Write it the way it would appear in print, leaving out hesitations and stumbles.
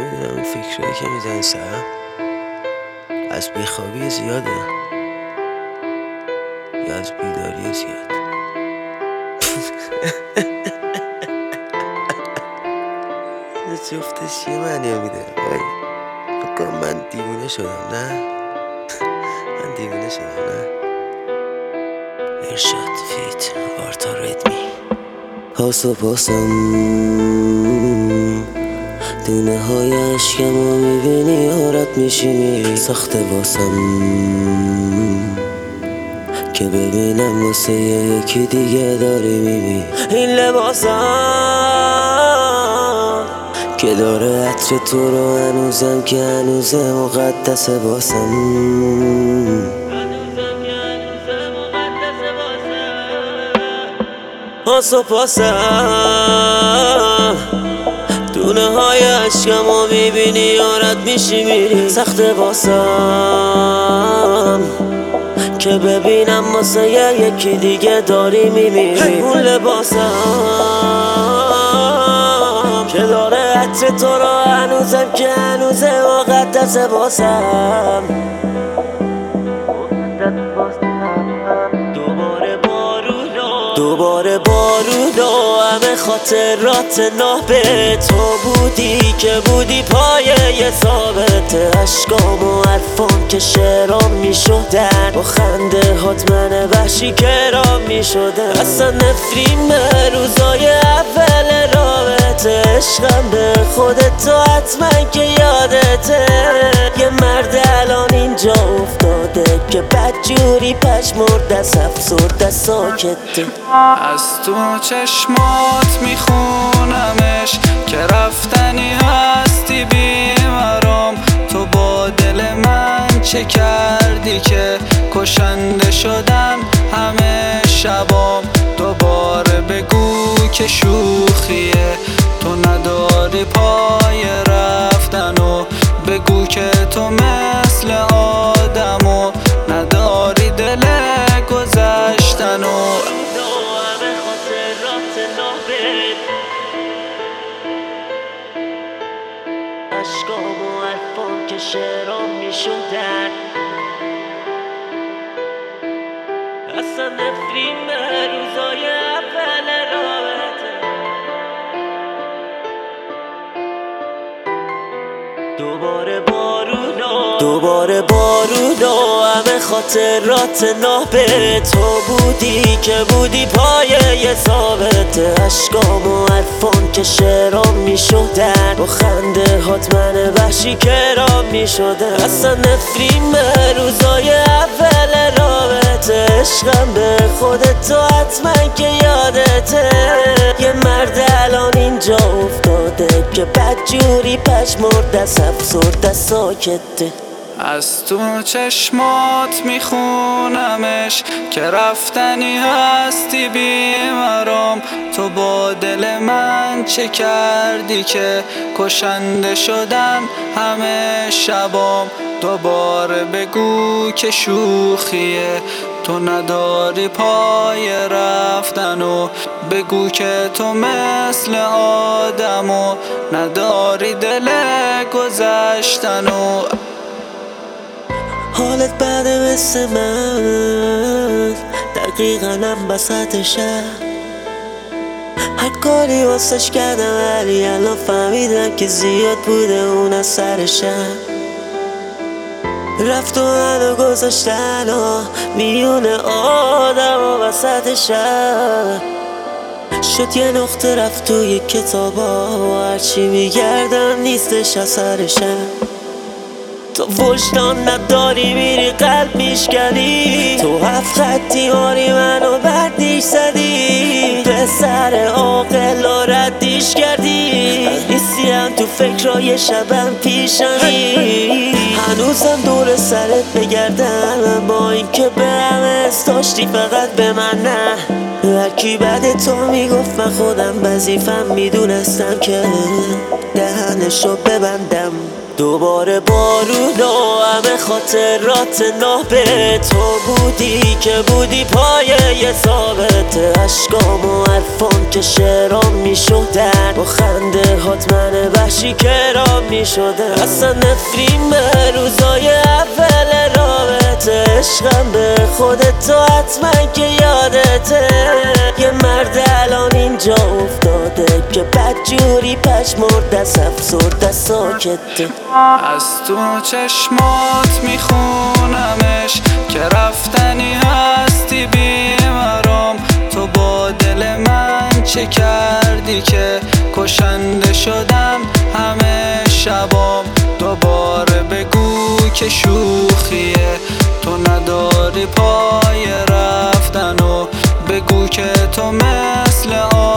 نمیدونم این فکرهایی که میزنی سرم از بیخوابی زیاده یا از بیداری زیاد. جفتش یه معنی میده. فکر کنم من دیوونه شدم. نه من دیوونه شدم. نه ارشاد فیت آرتا ردمی حاس و پاسم دونه های عشقمو میبینی آرد میشی سخته واسم که ببینم واسه یکی دیگه داری میبینی این لباسم که داره عطر تو رو هنوزم که هنوزه مقدسه واسم حاس و پاسم دونه های عشقمو میبینی یارت میشی میری سخته واسم که ببینم واسه یکی دیگه داری میمیری اون لباسم که داره عطر تو رو هنوزم که هنوزه مقدسه واسم دوباره بارونا همه خاطرات نابه تو بودی که بودی پایه ثابت عشقام و حرفام که شعرام میشدن با خنده هات من وحشی کرام میشدن اصلا نفرین روزای اول رابطه عشقم به خودت تو حتما که یادته یه مرد الان اینجا افتاده که بدجوری پشمرده افسرده ساکته از تو چشمات میخونمش که رفتنی هستی بیمرام تو با دل من چه کردی که کشنده شدن همه شبام دوباره بگو که شوخیه تو نداری پای رفتن و بگو که تو مثل آدم و نداری دل گذشتن و عشقام و حرفام که شعرام میشدن اصلا نفرین روزای اول رابطه دوباره بارونا همه خاطرات نابه تو بودی که بودی پایه ثابت عشقام و حرفام که شعرام میشدن با خنده هات من وحشی کرام میشدن اصلا نفرین روزای اول رابطه عشقم به خودت تو حتما که یادته یه مرد الان اینجا افتاده که بدجوری پشمرده افسرده ساکته از تو چشمات میخونمش که رفتنی هستی بیمرام تو با دل من چه کردی که کشنده شدن همه شبام دوباره بگو که شوخیه تو نداری پای رفتن و بگو که تو مثل آدم و نداری دل گذشتن و حالت بعد مثل من دقیقا هم بسط شب هر کاری واسش کردم ولی الان فهمیدم که زیاد بوده اون از سرشم رفت و منو گذاشتن و میون آدم و وسط شب شد یه نقطه رفت توی کتابا و هرچی میگردم نیستش اثرشم تو وجدان نداری میری قلب میشکنی تو هفت خطی ماری منو بردیش زدی پسر عاقل و ردیش کردی نیستیم تو فکرای شبم پیشنی هنوزم دور سرت بگردم با اینکه به همه داشتی فقط به من نه هرکی بعد تو میگفت من خودم وظیفم میدونستم که دهنشو ببندم. دوباره بارون و همه خاطرات ناب تو بودی که بودی پایه ثابت اشکام و حرفام که شعرام میشدن، با خنده هات من وحشی کرام میشدن. اصلا نفرین به روزای اول رابطه، عشقم به خودت تو حتما که یادته. یه مرد الان اینجا افتاده که بدجوری پشمرده افسرده ساکته. از تو چشمات میخونمش که رفتنی هستی بیمرام. تو با دل من چه کردی که کشنده شدم همه شبام. دوباره بگو که شوخیه، تو نداری پای رفتن و بگو که تو مثل